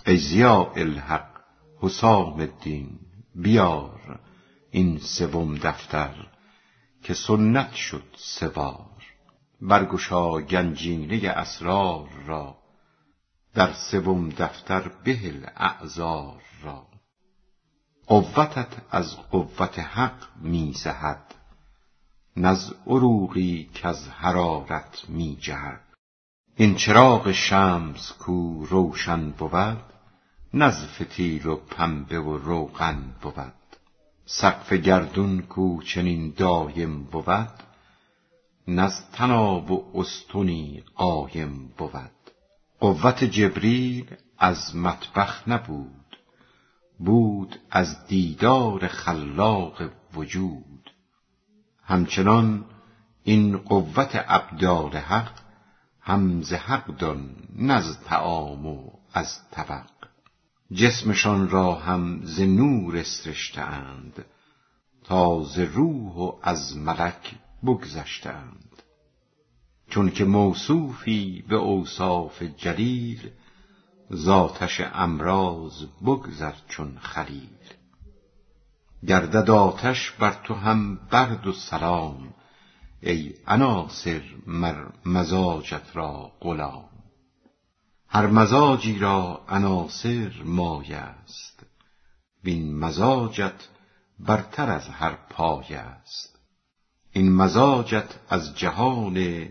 ای ضیاء الحق حسام الدین، بیار این سوم دفتر که سنت شد سه بار. برگشا گنجینه اسرار را، در سوم دفتر بهل اعذار را. قوتت از قوت حق می زهد، نز عروقی کز حرارت می جهد. این چراغ شمس کو روشن بود، نز فتیل و پنبه و روغن بود. سقف گردون کو چنین دایم بود، نز طناب و استنی قایم بود. قوت جبریل از مطبخ نبود، بود از دیدار خلاق وجود. همچنان این قوت ابدال حق، هم ز حق دان نز طعام و از طبق. جسمشان را هم ز نور اسرشته اند، تا ز روح و از ملک بگذشته اند. چون که موصوفی به اوصاف جلیل، ذاتش امراض بگذر چون خلیل. گردد آتش بر تو هم برد و سلام، ای عناصر مر مزاجت را غلام. هر مزاجی را عناصر مایه است، وین مزاجت برتر از هر پایه است. این مزاجت از جهان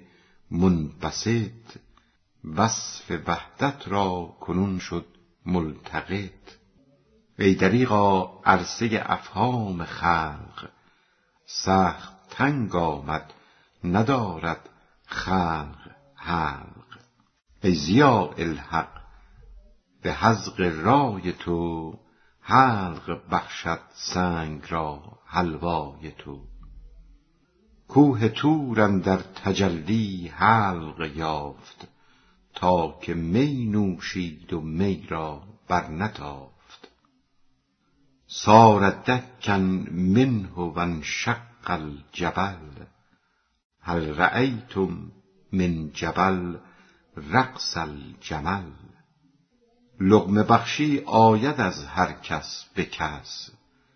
منبسط، وصف وحدت را کنون شد ملتقط. ای دریغا عرصه افهام خلق، سخت تنگ آمد ندارد خلق حلق. ای ضیاء الحق به حذق رای تو، حلق بخشد سنگ را حلوای تو. کوه طور اندر تجلی حلق یافت، تا که می نوشید و می را برنتافت. صار دکا منه و انشق الجبل، هل رأیتم من جبل رقص الجمل. لقمه بخشی آید از هر کس به کس،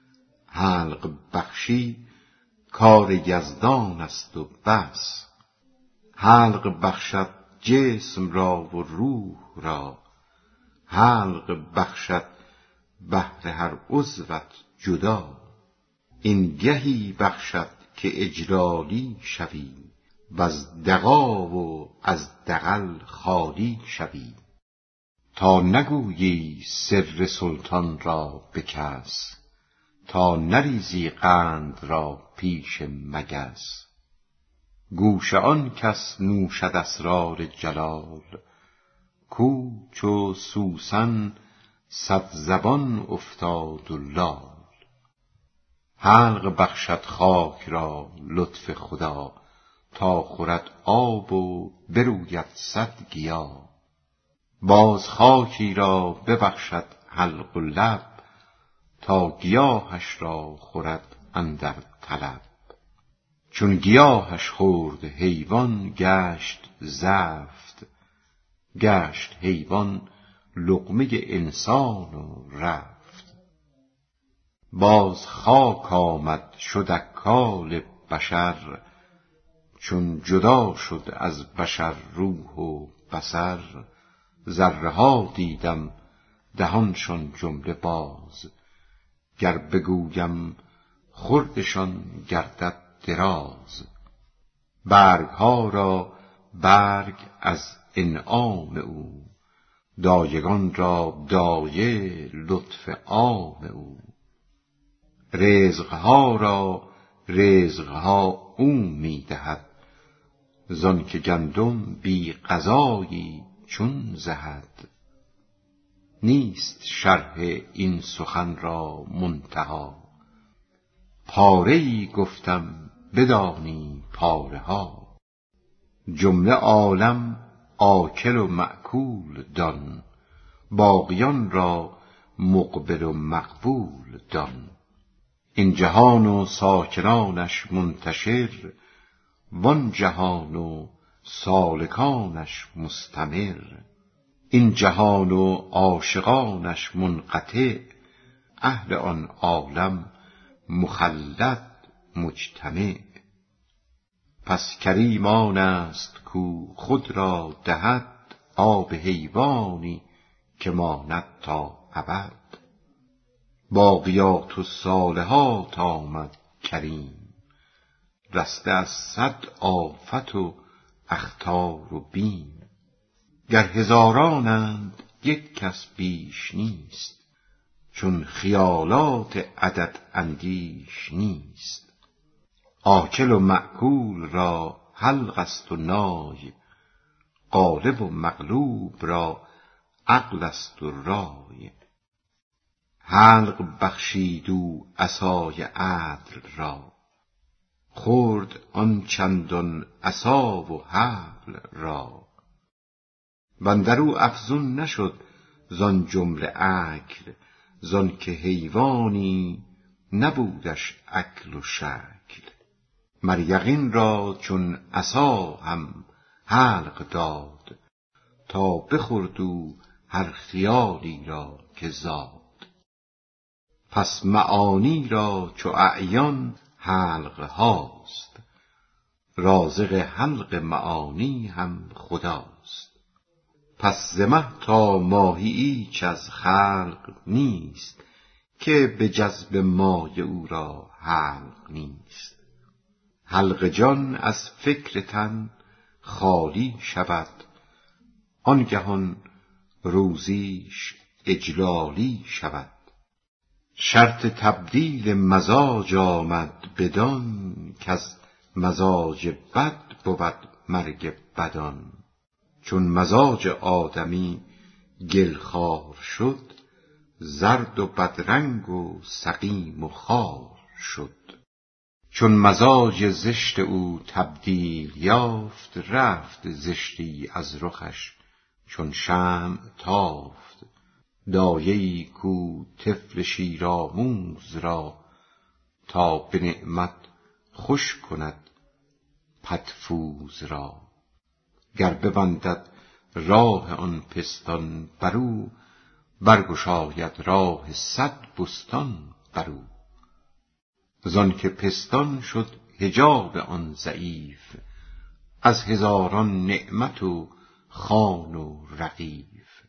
حلق بخشی کار یزدان است و بس. حلق بخشد جسم را و روح را، حلق بخشد بهر هر عضوت جدا. این گهی بخشد که اجلالی شوی، وز دغا و از دغل خالی شوی. تا نگویی سر سلطان را به کس، تا نریزی قند را پیش مگس. گوش آن کس نوشد اسرار جلال، کو چو سوسن صد زبان افتاد و لال. حلق بخشد خاک را لطف خدا، تا خورد آب و بروید صد گیا. باز خاکی را ببخشد حلق و لب، تا گیاهش را خورد اندر طلب. چون گیاهش خورد حیوان گشت زفت، گشت حیوان لقمه انسان و رفت. باز خاک آمد شد اکال بشر، چون جدا شد از بشر روح و بصر. ذره ها دیدم دهانشان جمله باز، گر بگویم خوردشان گردد دراز. برگ ها را برگ از انعام او، دایگان را دایه لطف عام او. رزقها را رزقها او می دهد، زان که گندم بی غذایی چون زهد. نیست شرح این سخن را منتها، پاره ای گفتم بدانی پاره ها. جمله عالم آکل و مأکول دان، باقیان را مقبل و مقبول دان. این جهان و ساکنانش منتشر، وان جهان و سالکانش مستمر. این جهان و عاشقانش منقطع، اهل آن عالم مخلد مجتمع. پس کریم آن است کو خود را دهد، آب حیوانی که ماند تا ابد. باقیات الصالحات آمد کریم، رسته از 100 آفت و اخطار و بیم. گر هزارانند یک کس بیش نیست، چون خیالات عدد اندیش نیست. آکل و مأکول را حلق است و نای، غالب و مغلوب را عقل است و رای. حلق بخشید او عصای عدل را، خورد آن چندان عصا و حبل را. واندر او افزون نشد زان جمله عقل، زان که حیوانی نبودش عقل و شکل. مر یقین را چون عصا هم حلق داد، تا بخورد او هر خیالی را که زاد. پس معانی را چو اعیان حلق هاست، رازق حلق معانی هم خداست. پس ز مه تا ماهی ایچ از خلق نیست، که به جذب مایه او را حلق نیست. حلق جان از فکر تن خالی شود، آنگهان روزیش اجلالی شود. شرط تبدیل مزاج آمد بدان، کز مزاج بد بود مرگ بدان. چون مزاج آدمی گلخوار شد، زرد و بدرنگ و سقیم و خوار شد. چون مزاج زشت او تبدیل یافت، رفت زشتی از رخش چون شمع تافت. دایه‌ای کو طفل شیرآموز را، تا به نعمت خوش کند پدفوز را. گر ببندد راه آن پستان برو، برگشاید راه 100 بستان برو. زان که پستان شد حجاب آن ضعیف، از هزاران نعمت و خوان و رغیف.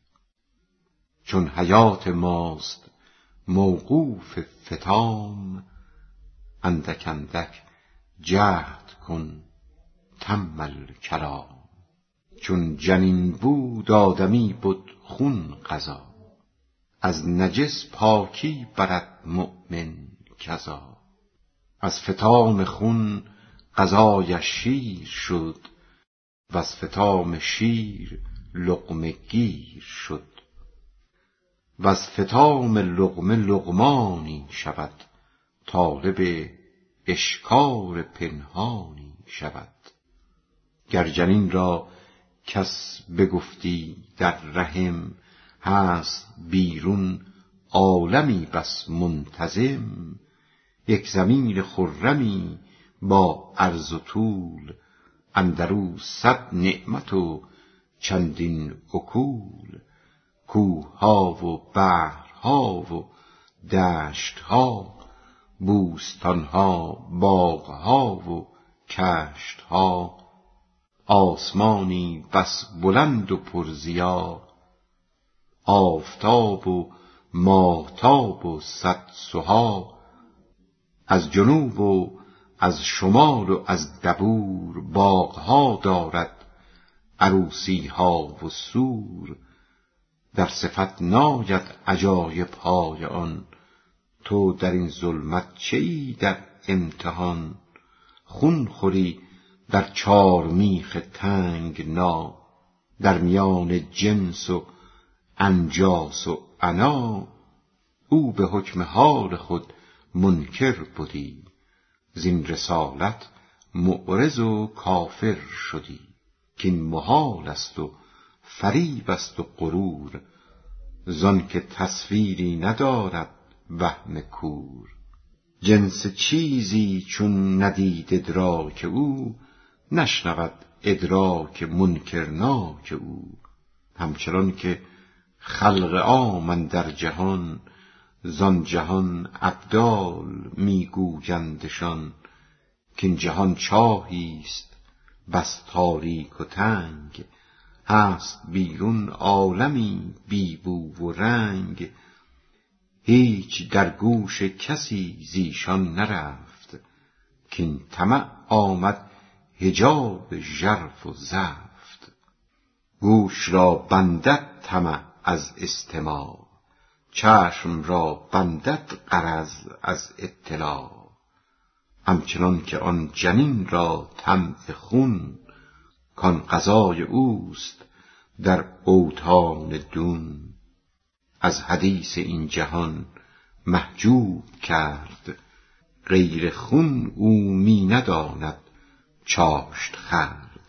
چون حیات ماست موقوف فطام، اندک اندک جهد کن تم الکلام. چون جنین بود آدمی بد خون غذا، از نجس پاکی برد مؤمن کذا. از فطام خون غذایش شیر شد، وز فطام شیر لقمه گیر شد. وز فطام لقمه لقمانی شود، طالب اشکار پنهانی شود. گر جنین را کس بگفتی در رحم، هست بیرون عالمی بس منتظم. یک زمین خرمی با عرض و طول، اندرو 100 نعمت و چندین اکول. کوه‌ها و بحرها و دشت‌ها، بوستان‌ها، باغ‌ها و کشت‌ها. آسمانی بس بلند و پرضیا، آفتاب و ماهتاب و 100 سها. از جنوب و از شمال و از دبور، باغ‌ها دارد عروسی‌ها و سور. در صفت ناید عجایب‌های آن، تو در این ظلمت چیی در امتحان؟ خون خوری در 4 میخ تنگنا، در میان جنس و انجاس و عنا. او به حکم حال خود منکر بدی، زین رسالت معرض و کافر شدی. کین محال است و فریب است و غرور، زان که تصویری ندارد وهم کور. جنس چیزی چون ندید ادراک او، نشنود ادراک منکرناک او. همچنان که خلق عام اندر جهان، زان جهان ابدال میگویندشان، کاین جهان چاهیست بس تاریک و تنگ، هست بیرون عالمی بی بو و رنگ. هیچ در گوش کسی زیشان نرفت، کاین طمع آمد حجاب ژرف و زفت. گوش را بندد طمع از استماع، چشم را بندد غرض از اطلاع. همچنان که آن جنین را طمع خون، کان غذای اوست در اوطان دون. از حدیث این جهان محجوب کرد، غیر خون او می نداند چاشت خورد.